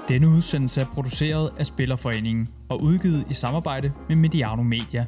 Denne udsendelse er produceret af Spillerforeningen og udgivet i samarbejde med Mediano Media.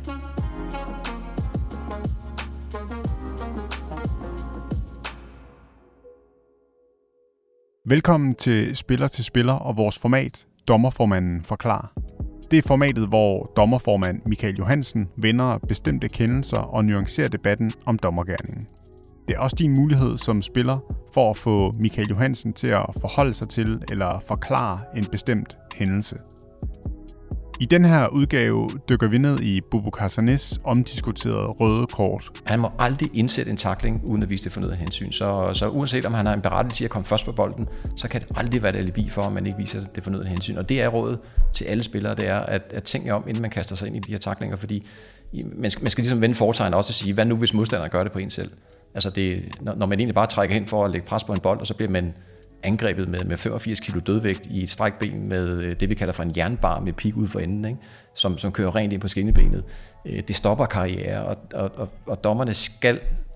Velkommen til Spiller og vores format, Dommerformanden forklarer. Det er formatet, hvor dommerformand Michael Johansen vender bestemte kendelser og nuancerer debatten om dommergerningen. Det er også din mulighed som spiller for at få Michael Johansen til at forholde sig til eller forklare en bestemt hændelse. I den her udgave dykker vi ned i Boubacar Sanés omdiskuterede røde kort. Han må aldrig indsætte en tackling, uden at vise det fornødne hensyn. Så uanset om han har en berettigelse til at komme først på bolden, så kan det aldrig være et alibi for, at man ikke viser det fornødne hensyn. Og det er rådet til alle spillere, det er at tænke om, inden man kaster sig ind i de her tacklinger, fordi man skal ligesom vende fortegn også og sige, hvad nu hvis modstanderen gør det på en selv? Altså når man egentlig bare trækker hen for at lægge pres på en bold, og så bliver man angrebet med 85 kilo dødvægt i et strækben med det, vi kalder for en jernbar med pik ud for enden, ikke? Som kører rent ind på skinnebenet. Det stopper karriere, og dommerne skal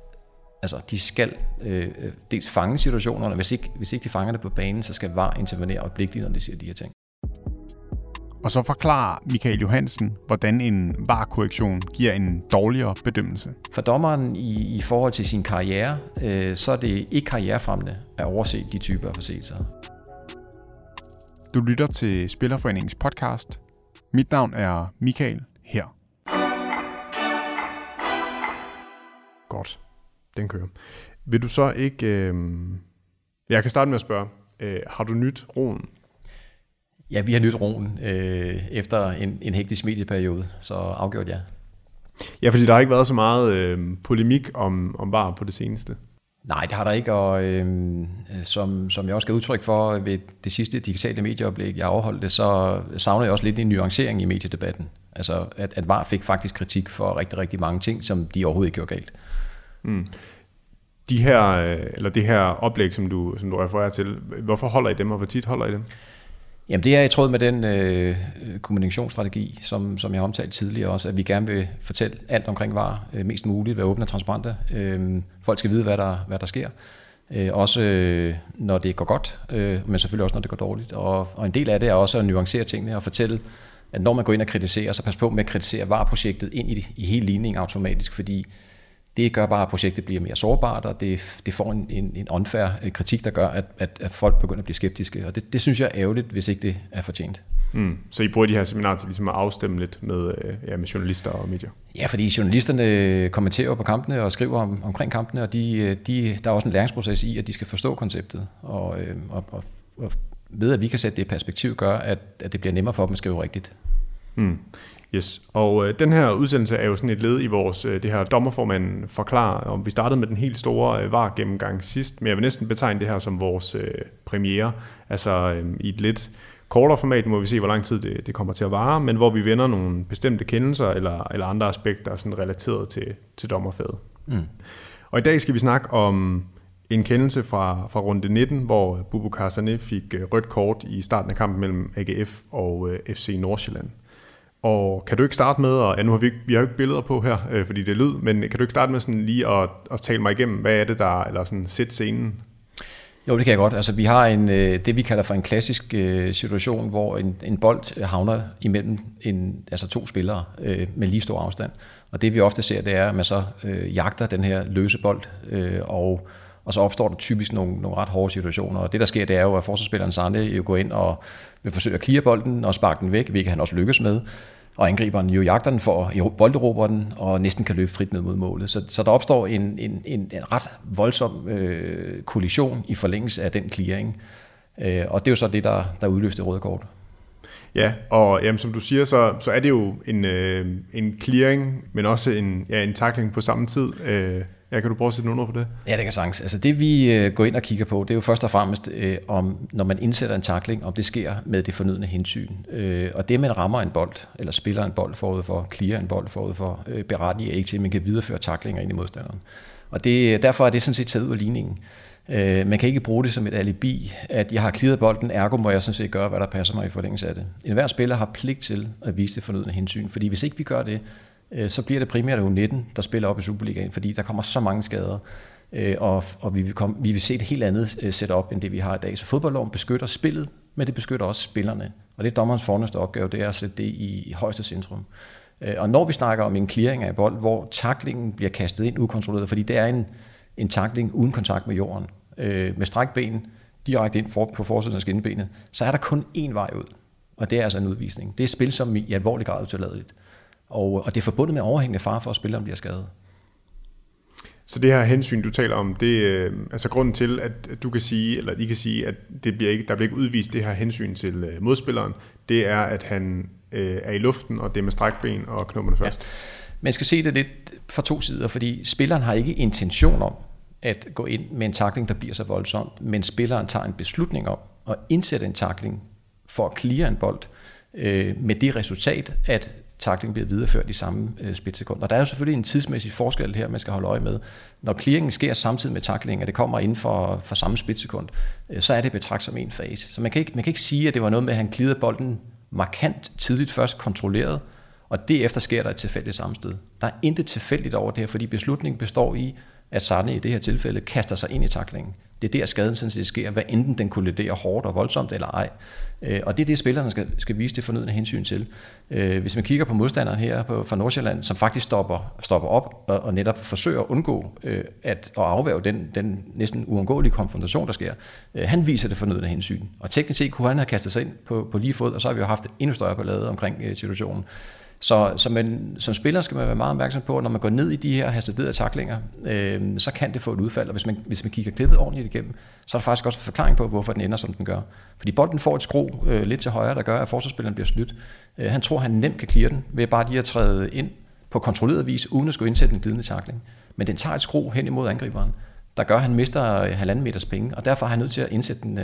dels fange situationerne, hvis ikke de fanger det på banen, så skal VAR intervenere øjeblikkeligt, når de siger de her ting. Og så forklarer Michael Johansen, hvordan en VAR-korrektion giver en dårligere bedømmelse. For dommeren i forhold til sin karriere, så er det ikke karrierefremmende at overse de typer af forseelser. Du lytter til Spillerforeningens podcast. Mit navn er Michael her. Godt, den kører. Vil du så ikke... Jeg kan starte med at spørge. Har du nyt roen? Ja, vi har nyt roen efter en hektisk medieperiode, så afgjort ja. Ja, fordi der har ikke været så meget polemik om VAR på det seneste. Nej, det har der ikke, og som jeg også skal udtrykke for ved det sidste digitale medieoplæg, jeg afholdte, så savner jeg også lidt en nuancering i mediedebatten. Altså, at VAR fik faktisk kritik for rigtig, rigtig mange ting, som de overhovedet ikke gjorde galt. Mm. Det her oplæg, som du refererer til, hvorfor holder I dem, og hvor tit holder I dem? Jamen det er i tråd med den kommunikationsstrategi, som jeg har omtalt tidligere også, at vi gerne vil fortælle alt omkring VAR mest muligt, være åbne og transparente. Folk skal vide, hvad der sker. Også når det går godt, men selvfølgelig også når det går dårligt. Og en del af det er også at nuancere tingene og fortælle, at når man går ind og kritiserer, så pas på med at kritisere VAR-projektet ind i hele ligningen automatisk, fordi det gør bare, at projektet bliver mere sårbart, og det får en unfair kritik, der gør, at folk begynder at blive skeptiske. Og det synes jeg er ærgerligt, hvis ikke det er fortjent. Så I bruger de her seminarer til ligesom at afstemme lidt med journalister og medier? Ja, fordi journalisterne kommenterer på kampene og skriver omkring kampene, og der er også en læringsproces i, at de skal forstå konceptet. Og ved at vi kan sætte det i perspektiv, gør, at det bliver nemmere for dem at skrive rigtigt. Yes, og den her udsendelse er jo sådan et led i vores det her dommerformanden forklarer, og vi startede med den helt store VAR-gennemgang sidst, men jeg vil næsten betegne det her som vores premiere, altså i et lidt kortere format, må vi se, hvor lang tid det kommer til at vare, men hvor vi vender nogle bestemte kendelser eller andre aspekter sådan relateret til dommerfaget. Og i dag skal vi snakke om en kendelse fra runde 19, hvor Boubacar Sané fik rødt kort i starten af kampen mellem AGF og FC Nordsjælland. Og kan du ikke starte med, og nu har vi har jo ikke billeder på her, fordi det er lyd, men kan du ikke starte med sådan lige at tale mig igennem, hvad er det der, eller sådan sæt scenen? Jo, det kan jeg godt. Altså vi har det vi kalder for en klassisk situation, hvor en bold havner imellem to spillere med lige stor afstand. Og det vi ofte ser, det er, at man så jagter den her løse bold, og så opstår der typisk nogle ret hårde situationer. Og det der sker, det er jo, at forsvarsspilleren Sané jo går ind og vil forsøge at clear bolden og sparke den væk, hvilket han også lykkes med. Og angriberen jo jagter den for bolderober den, og næsten kan løbe frit ned mod målet. Så der opstår en ret voldsom kollision i forlængelse af den clearing. Og det er jo så det, der udløste det røde kort. Ja, og jamen, som du siger, så er det jo en clearing, men også en tackling på samme tid. Kan du prøve at sætte nogle ord på det? Ja, det kan sagtens. Altså det vi går ind og kigger på, det er jo først og fremmest, om når man indsætter en tackling, om det sker med det fornødne hensyn. Og det, man rammer en bold, eller spiller en bold forud for, clear en bold forud for, berettiger ikke til, at man kan videreføre tacklinger ind i modstanderen. Og derfor er det sådan set taget ud af ligningen. Man kan ikke bruge det som et alibi, at jeg har clearet bolden, ergo må jeg sådan set gøre, hvad der passer mig i forlængelse af det. Enhver spiller har pligt til at vise det fornødne hensyn, fordi hvis ikke vi gør det, så bliver det primært U19, der spiller op i Superligaen, fordi der kommer så mange skader, og vi vil se et helt andet setup, end det vi har i dag. Så fodboldloven beskytter spillet men det beskytter også spillerne. Og det er dommerens fornemmeste opgave, det er at sætte det i højeste centrum. Og når vi snakker om en clearing af bold, hvor taklingen bliver kastet ind ukontrolleret, fordi det er en takling uden kontakt med jorden, med strækben direkte ind på forsiden af skinnebenet, så er der kun én vej ud, og det er altså en udvisning. Det er et spil, som i alvorlig grad er utilladeligt. Og det er forbundet med overhængende fare for, at spilleren bliver skadet. Så det her hensyn, du taler om, det altså grunden til, at du kan sige, eller I kan sige, at der bliver ikke udvist det her hensyn til modspilleren, det er, at han er i luften, og det er med strækben og knopperne først. Ja. Man skal se det lidt fra to sider, fordi spilleren har ikke intention om at gå ind med en tackling, der bliver så voldsomt, men spilleren tager en beslutning om at indsætte en tackling for at cleare en bold, med det resultat, at tackling bliver videreført i samme splitsekund. Og der er jo selvfølgelig en tidsmæssig forskel her, man skal holde øje med. Når clearingen sker samtidig med tacklingen, og det kommer inden for samme splitsekund, så er det betragtet som en fase. Så man kan ikke sige, at det var noget med, at han clearede bolden markant tidligt først kontrolleret, og derefter sker der et tilfældigt sammenstød. Der er intet tilfældigt over det her, fordi beslutningen består i, at Sarne i det her tilfælde kaster sig ind i tacklingen. Det er der skaden sådan set sker, hvad enten den kolliderer hårdt og voldsomt eller ej. Og det er det, spillerne skal vise det fornødne hensyn til. Hvis man kigger på modstanderen her fra Nordsjælland, som faktisk stopper op og netop forsøger at undgå at afværge den næsten uundgåelige konfrontation, der sker, han viser det fornødne hensyn. Og teknisk set kunne han have kastet sig ind på lige fod, og så har vi jo haft endnu større ballade omkring situationen. Så som spiller skal man være meget opmærksom på, at når man går ned i de her hasarderede tacklinger, så kan det få et udfald, og hvis man kigger klippet ordentligt igennem, så er der faktisk også en forklaring på, hvorfor den ender, som den gør. Fordi bolden får et skru lidt til højre, der gør, at forsvarsspilleren bliver snydt. Han tror, han nemt kan cleare den, ved bare lige at træde ind på kontrolleret vis, uden at skulle indsætte en glidende tackling. Men den tager et skru hen imod angriberen, der gør, at han mister 1,5 meters penge, og derfor er han nødt til at indsætte den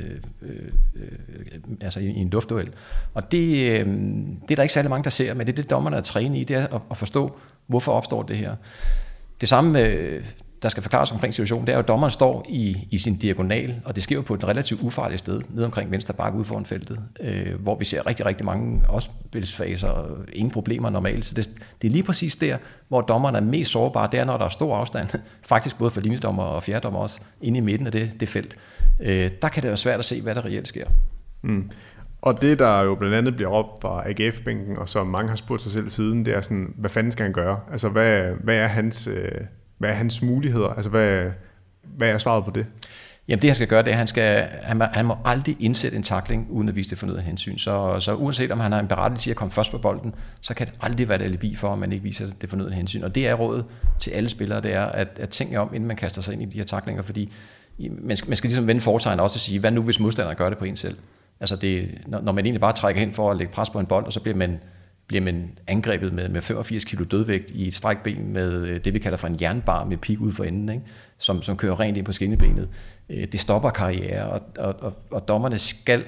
altså i en luftduel. Og det er der ikke særlig mange, der ser, men det er det, dommerne er trænet i, det er at forstå, hvorfor opstår det her. Det samme, der skal forklares omkring situationen, det er jo, at dommeren står i sin diagonal, og det sker jo på et relativt ufarligt sted, nede omkring venstre bakke ude foran feltet, hvor vi ser rigtig, rigtig mange opspilsfaser og ingen problemer normalt. Så det er lige præcis der, hvor dommeren er mest sårbar, det er, når der er stor afstand, faktisk både for linjedommer og fjerdommer også, inde i midten af det felt. Der kan det være svært at se, hvad der reelt sker. Mm. Og det, der jo blandt andet bliver råbt fra AGF-bænken, og som mange har spurgt sig selv siden, det er sådan, hvad fanden skal han gøre? Altså, hvad er hans muligheder? Altså, hvad er svaret på det? Jamen det, han skal gøre, det er, at han må aldrig indsætte en tackling, uden at vise det fornødne hensyn. Så uanset om han har en berettigelse til at komme først på bolden, så kan det aldrig være et alibi for, at man ikke viser det fornødne hensyn. Og det er rådet til alle spillere, det er at tænke om, inden man kaster sig ind i de her tacklinger, fordi man skal ligesom vende fortegn også og sige, hvad nu hvis modstanderen gør det på en selv? Altså når man egentlig bare trækker hen for at lægge pres på en bold, og så bliver man angrebet med 85 kilo dødvægt i et strækben med det, vi kalder for en jernbar med pik ud for enden, ikke? Som kører rent ind på skinnebenet. Det stopper karriere, og dommerne skal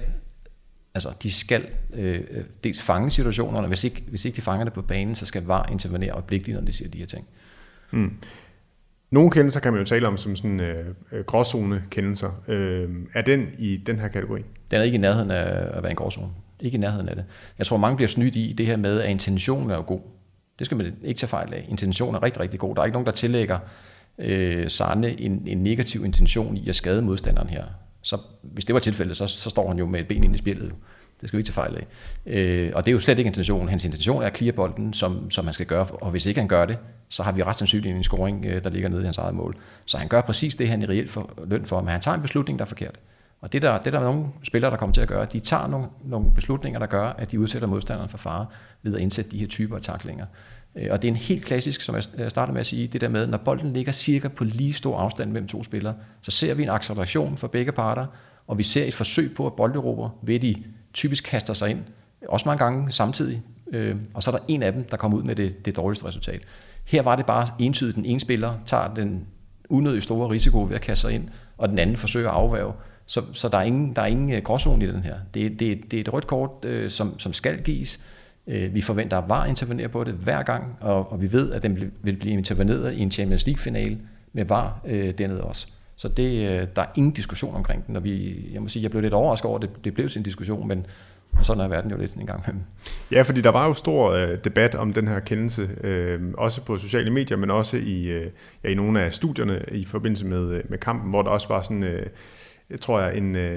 dels fange situationerne, hvis ikke de fanger det på banen, så skal VAR intervenere øjeblikkeligt, når de siger de her ting. Mm. Nogle kendelser kan man jo tale om som sådan gråzone-kendelser. Er den i den her kategori? Den er ikke i nærheden af at være en gråzone. Ikke i nærheden af det. Jeg tror, mange bliver snydt i det her med, at intentionen er jo god. Det skal man ikke tage fejl af. Intentionen er rigtig, rigtig god. Der er ikke nogen, der tillægger Sarne en negativ intention i at skade modstanderen her. Så hvis det var tilfældet, så står han jo med et ben ind i spillet. Det skal vi ikke tage fejl af. Og det er jo slet ikke intentionen. Hans intention er at clear bolden, som han skal gøre. Og hvis ikke han gør det, så har vi ret sandsynligt en scoring, der ligger nede i hans eget mål. Så han gør præcis det, han i reelt får løn for. Men han tager en beslutning, der er forkert. Og det er der nogle spillere, der kommer til at gøre. De tager nogle beslutninger, der gør, at de udsætter modstanderen for fare ved at indsætte de her typer af tacklinger. Og det er en helt klassisk, som jeg starter med at sige, det der med, når bolden ligger cirka på lige stor afstand mellem to spillere, så ser vi en acceleration for begge parter, og vi ser et forsøg på at bolderobre, ved de typisk kaster sig ind, også mange gange samtidig, og så er der en af dem, der kommer ud med det dårligste resultat. Her var det bare entydigt, den ene spiller tager den unødigt store risiko ved at kaste sig ind, og den anden forsøger at afværge. Så der er ingen gråzone i den her. Det er et rødt kort, som skal gives. Vi forventer, at VAR intervenerer på det hver gang, og vi ved, at den vil blive interveneret i en Champions League-finale med VAR dernede også. Så der er ingen diskussion omkring den, og jeg må sige, jeg blev lidt overrasket over, at det blev sin diskussion, men sådan er verden jo lidt en gang. Ja, fordi der var jo stor debat om den her kendelse, også på sociale medier, men også i nogle af studierne i forbindelse med kampen, hvor der også var sådan, jeg tror,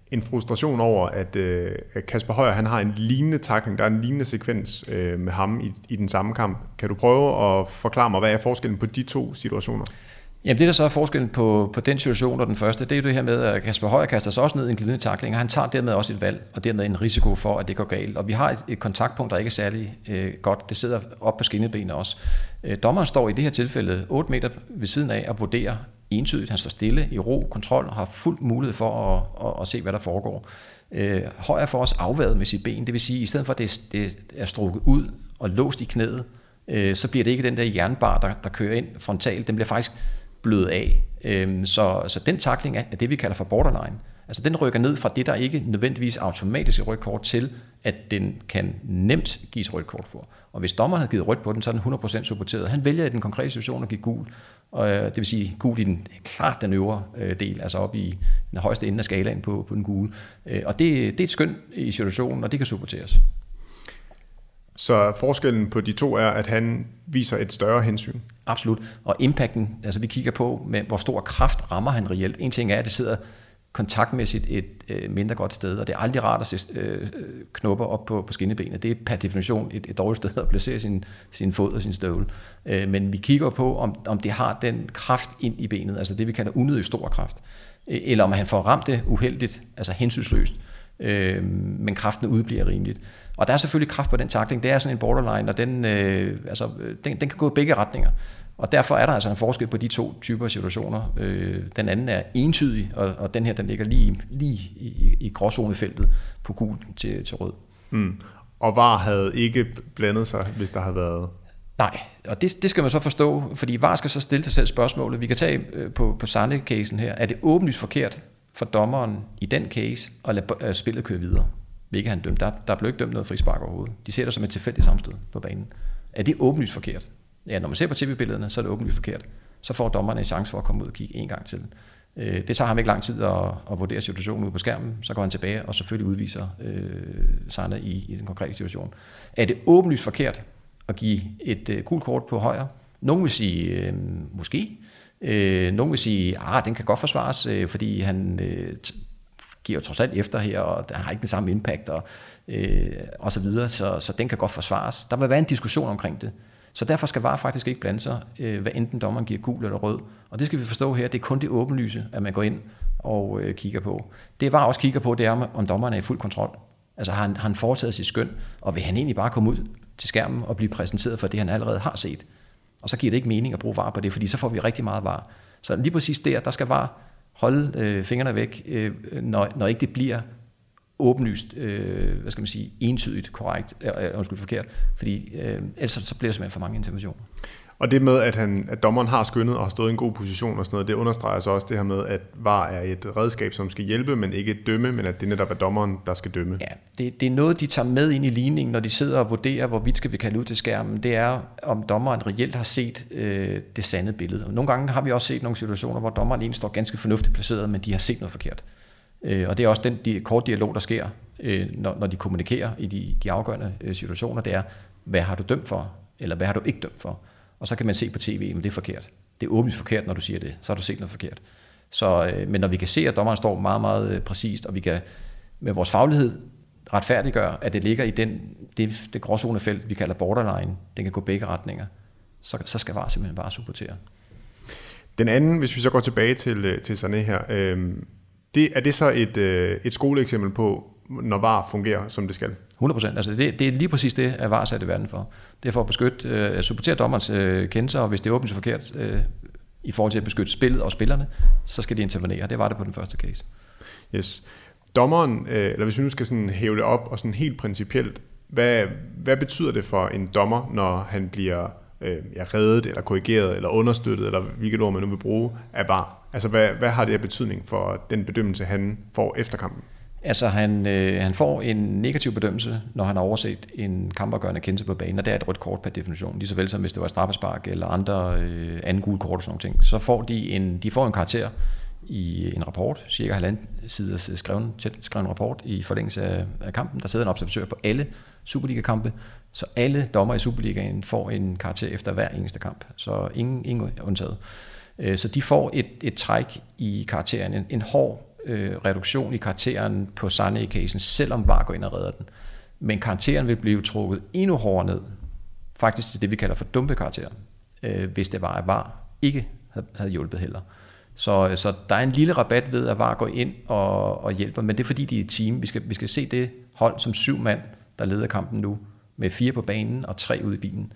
en frustration over, at Kasper Høyer, han har en lignende tackling, der er en lignende sekvens med ham i den samme kamp. Kan du prøve at forklare mig, hvad er forskellen på de to situationer? Jamen det, der så er forskellen på den situation og den første, det er jo det her med, at Kasper Høyer kaster sig også ned i en glidende tackling, og han tager dermed også et valg, og dermed en risiko for, at det går galt. Og vi har et kontaktpunkt, der ikke er særlig godt. Det sidder op på skinnebenene også. Dommeren står i det her tilfælde 8 meter ved siden af og vurderer entydigt. Han står stille i ro, kontrol og har fuld mulighed for at se, hvad der foregår. Høyer får også afværet med sit ben, det vil sige, at i stedet for at det er strukket ud og låst i knæet, så bliver det ikke den der jernbar, der kører ind frontalt. Den bliver faktisk blødet af. Så den tackling er det, vi kalder for borderline. Altså den rykker ned fra det, der ikke nødvendigvis automatisk er rødt kort til, at den kan nemt gives rødt kort for. Og hvis dommeren har givet rødt på den, så er den 100% supporteret. Han vælger i den konkrete situation at give gul, og det vil sige gul i den øvre del, altså op i den højeste ende af skalaen på den gule. Og det er et skøn i situationen, og det kan supporteres. Så forskellen på de to er, at han viser et større hensyn? Absolut. Og impacten, altså vi kigger på, med hvor stor kraft rammer han reelt. En ting er, at det sidder kontaktmæssigt et mindre godt sted, og det er aldrig rart at se knopper op på skinnebenet. Det er per definition et dårligt sted at placere sin fod og sin støvle. Men vi kigger på, om det har den kraft ind i benet, altså det vi kalder unødig stor kraft, eller om han får ramt det uheldigt, altså hensynsløst, men kraften udbliver rimeligt. Og der er selvfølgelig kraft på den tackling. Det er sådan en borderline, og den kan gå i begge retninger. Og derfor er der altså en forskel på de to typer situationer. Den anden er entydig, og den her den ligger lige i gråzonefeltet på gul til rød. Og VAR havde ikke blandet sig, hvis der havde været... Nej, og det skal man så forstå, fordi VAR skal så stille sig selv spørgsmålet. Vi kan tage på Sanne-casen her. Er det åbenlyst forkert for dommeren i den case at lade spillet køre videre? Hvilket han dømt. Der blev ikke dømt noget frispark overhovedet. De ser det som et tilfældigt sammenstød på banen. Er det åbenlyst forkert? Ja, når man ser på tv-billederne, så er det åbenlyst forkert. Så får dommeren en chance for at komme ud og kigge en gang til. Det tager ham ikke lang tid at vurdere situationen ude på skærmen. Så går han tilbage og selvfølgelig udviser Sanne i den konkrete situation. Er det åbenlyst forkert at give et gult kort på Højer? Nogen vil sige, måske. Nogen vil sige, den kan godt forsvares, fordi han giver trods alt efter her, og der har ikke den samme impact, og så videre, så den kan godt forsvares. Der vil være en diskussion omkring det. Så derfor skal VAR faktisk ikke blande sig, hvad enten dommeren giver gul eller rød. Og det skal vi forstå her, det er kun det åbenlyse, at man går ind og kigger på. Det VAR også kigger på, det er, om dommeren er i fuld kontrol. Altså har han foretaget sit skøn, og vil han egentlig bare komme ud til skærmen og blive præsenteret for det, han allerede har set. Og så giver det ikke mening at bruge VAR på det, fordi så får vi rigtig meget VAR. Så lige præcis der skal VAR holde fingrene væk, når ikke det bliver åbenlyst, entydigt korrekt, forkert, fordi ellers så bliver det simpelthen for mange interventioner. Og det med, at dommeren har skønnet og har stået i en god position og sådan noget, det understreger så også det her med, at VAR er et redskab, som skal hjælpe, men ikke dømme, men at det netop er dommeren, der skal dømme. Ja, det er noget, de tager med ind i ligningen, når de sidder og vurderer, hvorvidt skal vi kalde ud til skærmen. Det er, om dommeren reelt har set det sande billede. Og nogle gange har vi også set nogle situationer, hvor dommeren egentlig står ganske fornuftigt placeret, men de har set noget forkert. Og det er også den kort dialog, der sker, når de kommunikerer i de afgørende situationer. Det er, hvad har du dømt for, eller hvad har du ikke dømt for? Og så kan man se på tv, men det er forkert. Det er åbenlyst forkert, når du siger det. Så har du set noget forkert. Men når vi kan se, at dommeren står meget, meget præcist, og vi kan med vores faglighed retfærdiggøre, at det ligger i det gråzonefelt, vi kalder borderline, den kan gå begge retninger, så skal VAR simpelthen bare supportere. Den anden, hvis vi så går tilbage til Sané her, er det så et skoleeksempel på, når VAR fungerer, som det skal? 100%. Altså det er lige præcis det, at VAR sat i verden for. Det er for at beskytte, at supportere dommerens kendelser, og hvis det er åbent forkert i forhold til at beskytte spillet og spillerne, så skal de intervenere. Det var det på den første case. Yes. Dommeren, eller hvis vi nu skal sådan hæve det op og sådan helt principielt, hvad betyder det for en dommer, når han bliver reddet, eller korrigeret, eller understøttet, eller hvilket ord man nu vil bruge af VAR? Altså hvad har det af betydning for den bedømmelse, han får efter kampen? Altså han får en negativ bedømmelse, når han har overset en kampafgørende kendelse på banen, og det er et rødt kort per definition, lige så vel som hvis det var straffespark eller anden gule kort og sådan nogle ting. Så får de får en karakter i en rapport, cirka 1,5 siders skreven rapport i forlængelse af kampen. Der sidder en observatør på alle Superliga-kampe, så alle dommer i Superligaen får en karakter efter hver eneste kamp, så ingen undtaget. Så de får et træk i karakteren, en hård reduktion i karakteren på Sané-casen, selvom VAR går ind og redder den. Men karakteren vil blive trukket endnu hårdere ned, faktisk til det, vi kalder for dumpekarakter, hvis det var, at VAR ikke havde hjulpet heller. Så der er en lille rabat ved, at VAR går ind og hjælper, men det er fordi, de er et team. Vi skal se det hold som 7 mand, der leder kampen nu, med 4 på banen og 3 ude i bilen.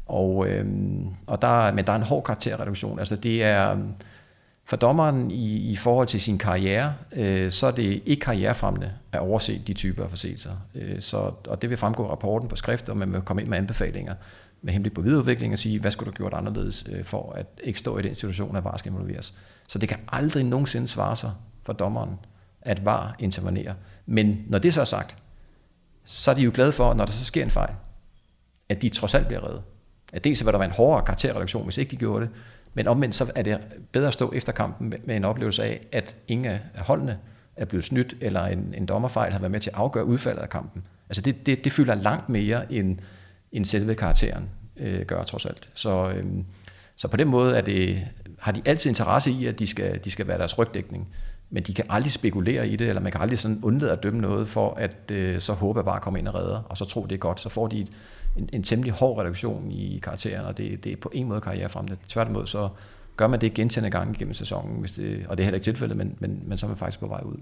Men der er en hård karakterreduktion. Altså det er for dommeren i forhold til sin karriere, så er det ikke karrierefremmende at overse de typer af forseelser. Og det vil fremgå af rapporten på skrift, og man vil komme ind med anbefalinger med henblik på videreudvikling og sige, hvad skulle du gjort anderledes for at ikke stå i den situation, at VAR skal involveres. Så det kan aldrig nogensinde svare sig for dommeren, at VAR intervenerer. Men når det så er sagt, så er de jo glade for, når der så sker en fejl, at de trods alt bliver reddet. At dels vil der være en hårdere karakterreduktion, hvis ikke de gjorde det, men omvendt så er det bedre at stå efter kampen med en oplevelse af, at ingen af holdene er blevet snydt, eller en dommerfejl har været med til at afgøre udfaldet af kampen. Altså det fylder langt mere end selve karakteren gør trods alt. Så på den måde har de altid interesse i, at de skal være deres rygdækning, men de kan aldrig spekulere i det, eller man kan aldrig sådan undlade at dømme noget, for at så håbe, at bare kommer ind og redder, og så tror det er godt. Så får de en temmelig hård reduktion i karakteren, og det er på en måde karrierefremmende. Tværtimod, så gør man det gentagne gange gennem sæsonen, og det er heller ikke tilfældet, men så er man faktisk på vej ud.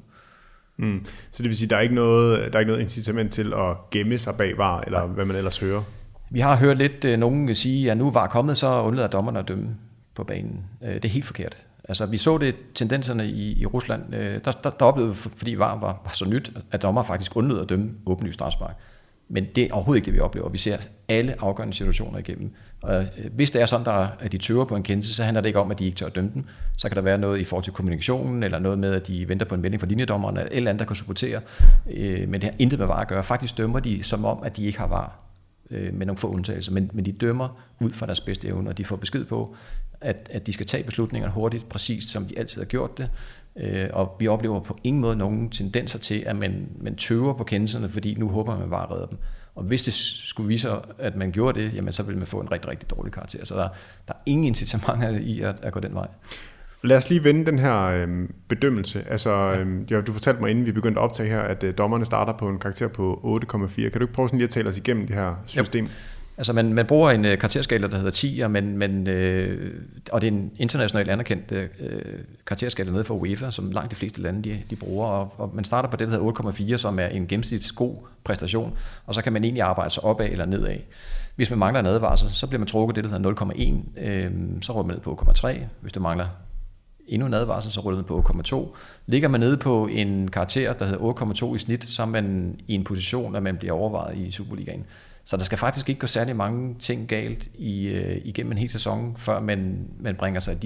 Så det vil sige, at der er ikke noget incitament til at gemme sig bag VAR, eller hvad man ellers hører? Vi har hørt lidt nogen sige, at nu VAR kommet, så undlader dommerne at dømme på banen. Det er helt forkert. Altså, vi så det tendenserne i Rusland. Der oplevede, fordi VAR var så nyt, at dommer faktisk undlod at dømme åbenlyst strafspark. Men det er overhovedet ikke det, vi oplever. Vi ser alle afgørende situationer igennem. Og hvis det er sådan, at de tøver på en kendelse, så handler det ikke om, at de ikke tør at dømme den. Så kan der være noget i forhold til kommunikationen, eller noget med, at de venter på en vending fra linjedommeren, eller et eller andet, der kan supportere. Men det har intet med VAR at gøre. Faktisk dømmer de som om, at de ikke har VAR, med nogle få undtagelser. Men de dømmer ud fra deres bedste evne, og de får besked på, at de skal tage beslutninger hurtigt, præcist som de altid har gjort det. Og vi oplever på ingen måde nogen tendenser til, at man tøver på kendelserne, fordi nu håber man bare at redde dem. Og hvis det skulle vise sig, at man gjorde det, jamen så vil man få en rigtig, rigtig dårlig karakter. Så der er ingen incitamenter i at gå den vej. Lad os lige vende den her bedømmelse. Altså, du fortalte mig, inden vi begyndte at optage her, at dommerne starter på en karakter på 8,4. Kan du ikke prøve sådan lige at tale os igennem det her system? Yep. Altså man bruger en karakterskala, der hedder 10, og det er en internationalt anerkendt karakterskala nede for UEFA, som langt de fleste lande de bruger, og man starter på det, der hedder 8,4, som er en gennemsnitlig god præstation, og så kan man egentlig arbejde sig opad eller nedad. Hvis man mangler en advarsel, så bliver man trukket det, der hedder 0,1, så ryger man ned på 8,3. Hvis du mangler endnu en advarsel, så ryger man på 8,2. Ligger man nede på en karakter, der hedder 8,2 i snit, så er man i en position, at man bliver overvejet i Superligaen. Så der skal faktisk ikke gå særlig mange ting galt igennem en hel sæson, før man bringer sig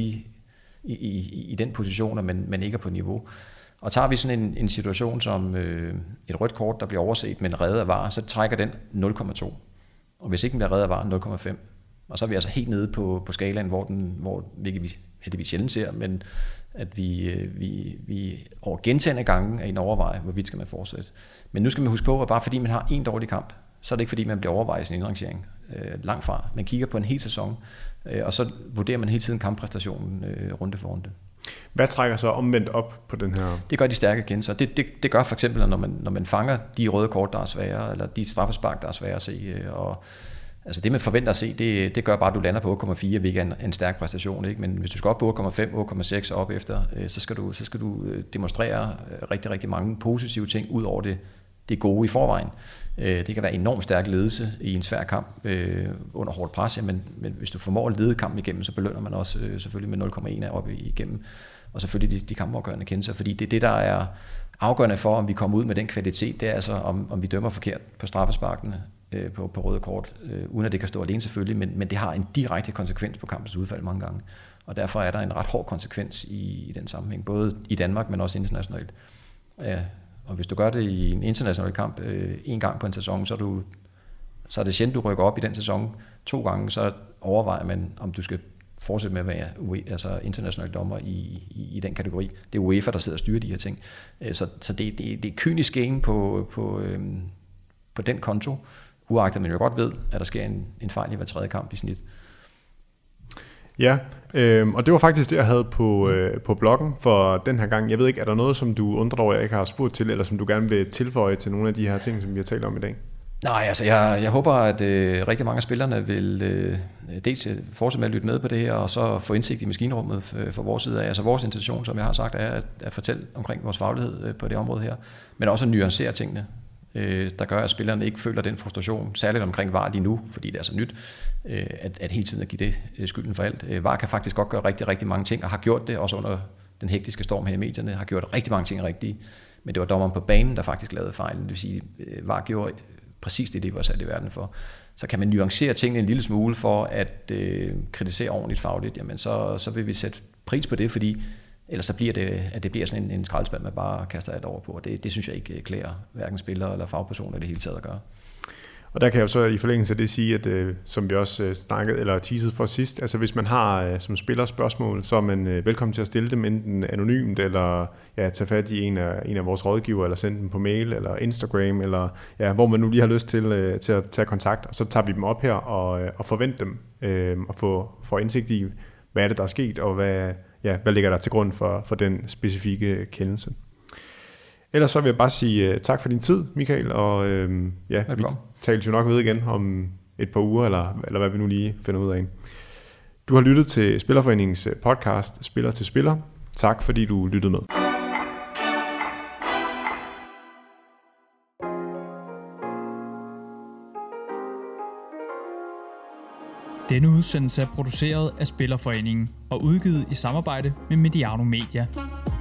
i den position, at man ikke er på niveau. Og tager vi sådan en situation som et rødt kort, der bliver overset, men reddet af VAR, så trækker den 0,2. Og hvis ikke den bliver reddet af VAR, 0,5. Og så er vi altså helt nede på skalaen, hvor hvilket vi heldigvis sjældent ser, men at vi over gentagne gange er i en overveje, hvorvidt skal man fortsætte. Men nu skal man huske på, at bare fordi man har en dårlig kamp, så er det ikke fordi, man bliver overvejet i sin indrangering. Langt fra. Man kigger på en hel sæson, og så vurderer man hele tiden kamppræstationen runde for runde. Hvad trækker så omvendt op på den her? Det gør de stærke kendelser. Det gør for eksempel, når man fanger de røde kort, der er svære, eller de straffespark, der er svære at se. Og altså det, man forventer at se, det gør bare, at du lander på 8,4, hvilket er en stærk præstation. Ikke? Men hvis du skal op på 8,5, 8,6 og op efter, så skal du demonstrere rigtig, rigtig mange positive ting, ud over det gode i forvejen. Det kan være enormt stærk ledelse i en svær kamp under hårdt pres, men hvis du formår at lede kampen igennem, så belønner man også selvfølgelig med 0,1 op igennem, og selvfølgelig de kampafgørende kendelser, fordi det er det, der er afgørende for, om vi kommer ud med den kvalitet, det er altså, om vi dømmer forkert på straffesparkene på røde kort, uden at det kan stå alene selvfølgelig, men det har en direkte konsekvens på kampens udfald mange gange, og derfor er der en ret hård konsekvens i den sammenhæng, både i Danmark, men også internationalt. Og hvis du gør det i en international kamp en gang på en sæson, så er det sjældent, du rykker op i den sæson 2 gange, så overvejer man, om du skal fortsætte med at være international dommer i den kategori. Det er UEFA, der sidder og styrer de her ting. Så det er kynisk game på den konto, uagtet man jo godt ved, at der sker en fejl i hver tredje kamp i snit. Ja, og det var faktisk det, jeg havde på bloggen for den her gang. Jeg ved ikke, er der noget, som du undrer over, jeg ikke har spurgt til, eller som du gerne vil tilføje til nogle af de her ting, som vi har talt om i dag? Nej, altså jeg håber, at rigtig mange af spillerne vil dels fortsætte med at lytte med på det her, og så få indsigt i maskinrummet for vores side af. Altså vores intention, som jeg har sagt, er at fortælle omkring vores faglighed på det område her, men også at nuancere tingene, der gør, at spillerne ikke føler den frustration, særligt omkring VAR lige nu, fordi det er så nyt, at hele tiden at give det skylden for alt. VAR kan faktisk godt gøre rigtig, rigtig mange ting, og har gjort det også under den hektiske storm her i medierne, har gjort rigtig mange ting rigtige, men det var dommeren på banen, der faktisk lavede fejl. Det vil sige, VAR gjorde præcis det var sat i verden for. Så kan man nuancere tingene en lille smule for at kritisere ordentligt fagligt, jamen så vil vi sætte pris på det, fordi ellers så bliver det, at det bliver sådan en skraldespand, man bare kaster alt over på, og det synes jeg ikke klæder hverken spillere eller fagpersoner i det hele taget at gøre. Og der kan jeg jo så i forlængelse af det sige, at som vi også snakkede eller teasede for sidst, altså hvis man har som spiller spørgsmål, så er man velkommen til at stille dem enten anonymt, eller tage fat i en af vores rådgivere, eller sende dem på mail, eller Instagram, eller hvor man nu lige har lyst til at tage kontakt, og så tager vi dem op her og forventer dem, og få indsigt i, hvad er det, der er sket, og hvad ligger der til grund for den specifikke kendelse. Ellers så vil jeg bare sige tak for din tid, Michael, og vi taler jo nok ved igen om et par uger, eller hvad vi nu lige finder ud af. Du har lyttet til Spillerforeningens podcast Spiller til Spiller. Tak fordi du lyttede med. Denne udsendelse er produceret af Spillerforeningen og udgivet i samarbejde med Mediano Media.